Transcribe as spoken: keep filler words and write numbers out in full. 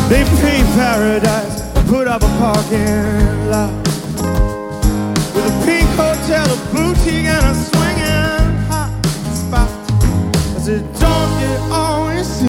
They paint paradise, put up a parking lot.